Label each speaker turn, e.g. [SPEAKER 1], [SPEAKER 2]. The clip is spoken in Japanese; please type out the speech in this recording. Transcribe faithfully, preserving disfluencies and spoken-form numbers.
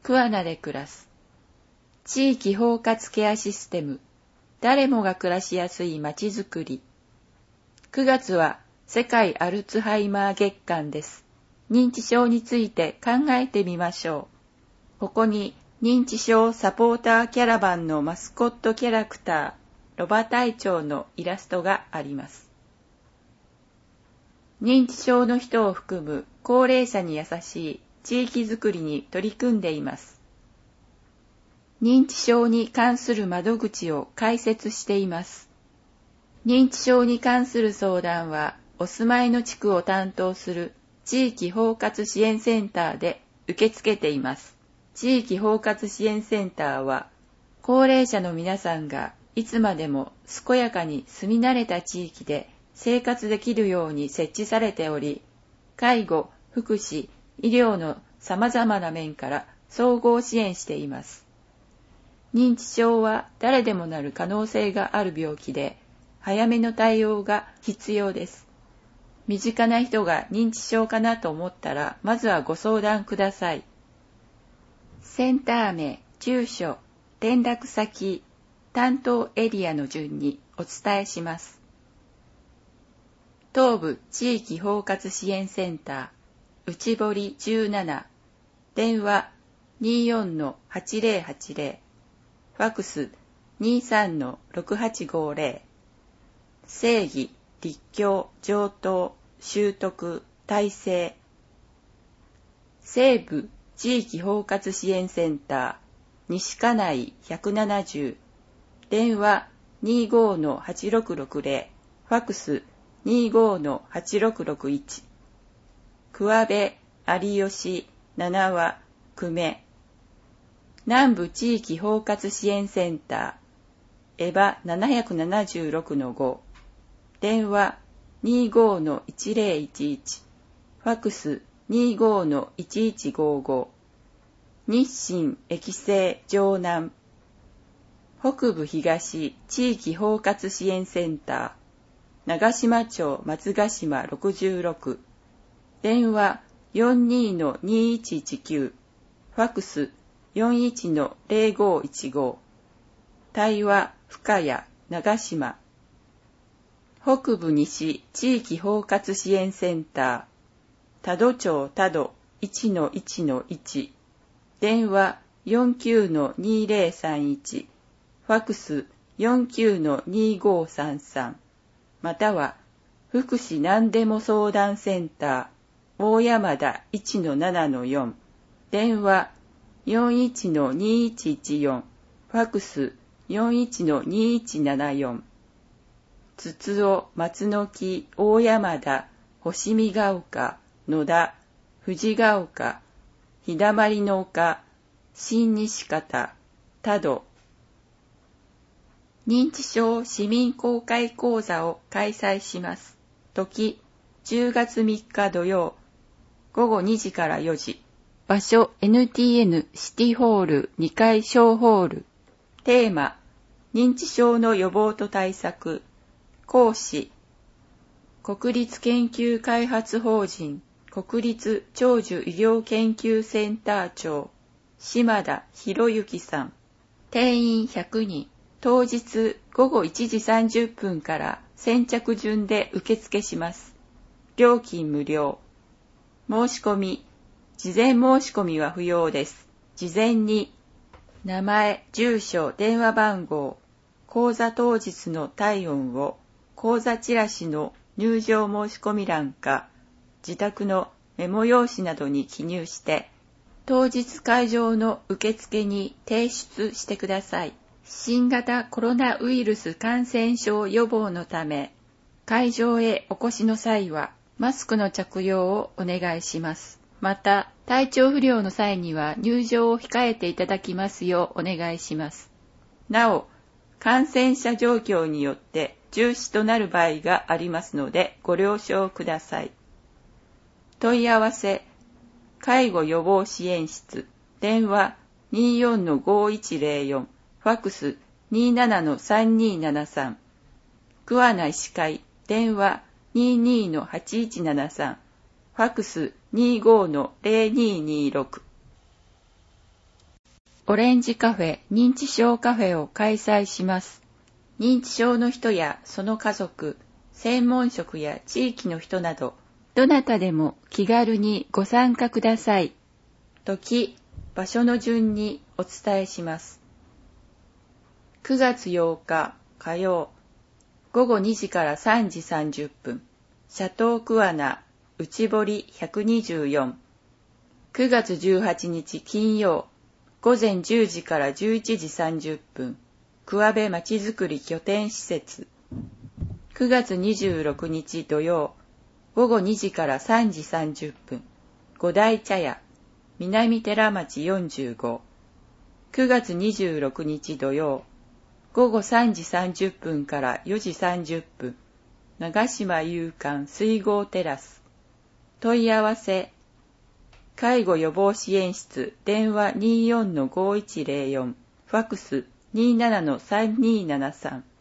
[SPEAKER 1] 桑名で暮らす。地域包括ケアシステム。誰もが暮らしやすいまちづくり。くがつは世界アルツハイマー月間です。認知症について考えてみましょう。ここに認知症サポーターキャラバンのマスコットキャラクター、ロバ隊長のイラストがあります。認知症の人を含む高齢者に優しい地域づくりに取り組んでいます。認知症に関する窓口を開設しています。認知症に関する相談は、お住まいの地区を担当する地域包括支援センターで受け付けています。地域包括支援センターは、高齢者の皆さんがいつまでも健やかに住み慣れた地域で生活できるように設置されており、介護、福祉、医療の様々な面から総合支援しています。認知症は誰でもなる可能性がある病気で、早めの対応が必要です。身近な人が認知症かなと思ったら、まずはご相談ください。センター名、住所、連絡先、担当エリアの順にお伝えします。東部地域包括支援センター、内堀じゅうなな、電話 にじゅうよんのはちぜろはちぜろ、ファクス にじゅうさんのろくはちごぜろ、正義、立教、上等、習得、体制。西部地域包括支援センター、西金井ひゃくななじゅう、電話 にじゅうごのはちろくろくぜろ、ファクス にじゅうごのはちろくろくいち、桑部、有吉、七和、久米。南部地域包括支援センター、エバななななろくのご、電話 にじゅうごのいちぜろいちいち、ファクス にじゅうごのいちいちごご、日清駅西城南。北部東地域包括支援センター、長島町松ヶ島ろくじゅうろく、電話 よんじゅうにのにいちいちきゅう、ファクス よんじゅういちのぜろごいちご、対話深谷長島。北部西地域包括支援センター、多度町多度 いちのいちのいち、電話 よんじゅうきゅうのにぜろさんいち、ファクス よんじゅうきゅうのにごさんさん、または福祉何でも相談センター、大山田 いちのななのよん、電話 よんじゅういちのにいちいちよん、ファクス よんじゅういちのにいちななよん。つつお、松の木、大山田、星見が丘、野田、藤が丘、日だまりの丘、新西方、多度。認知症市民公開講座を開催します。時、じゅうがつみっか土曜、ごごにじからよじ。場所 エヌティーエヌ シティホールにかい小ホール。テーマ、認知症の予防と対策。講師、国立研究開発法人国立長寿医療研究センター長、島田博之さん。定員ひゃくにん。当日ごごいちじさんじゅっぷんから先着順で受付します。料金無料。申し込み、事前申し込みは不要です。事前に、名前、住所、電話番号、講座当日の体温を、講座チラシの入場申し込み欄か、自宅のメモ用紙などに記入して、当日会場の受付に提出してください。新型コロナウイルス感染症予防のため、会場へお越しの際は、マスクの着用をお願いします。また、体調不良の際には入場を控えていただきますようお願いします。なお、感染者状況によって中止となる場合がありますのでご了承ください。問い合わせ、介護予防支援室、電話 にじゅうよんのごいちぜろよん、ファクス にじゅうななのさんにーななさん、桑名医師会、電話 にじゅうにのはちいちななさん、ファクス にじゅうごのぜろにーにーろく。 オレンジカフェ認知症カフェを開催します。認知症の人やその家族、専門職や地域の人など、どなたでも気軽にご参加ください。時、場所の順にお伝えします。くがつようか火曜、ごごにじからさんじさんじゅっぷん、シャトークアナ内堀ひゃくにじゅうよん。くがつじゅうはちにち金曜、ごぜんじゅうじからじゅういちじさんじゅっぷん、桑部まちづくり拠点施設。くがつにじゅうろくにち土曜、ごごにじからさんじさんじゅっぷん、五大茶屋、南寺町よんじゅうご。くがつにじゅうろくにち土曜、ごごさんじさんじゅっぷんからよじさんじゅっぷん、長島夕館水郷テラス。問い合わせ、介護予防支援室電話 にじゅうよんのごいちぜろよん、ファクス にじゅうななのさんにーななさん。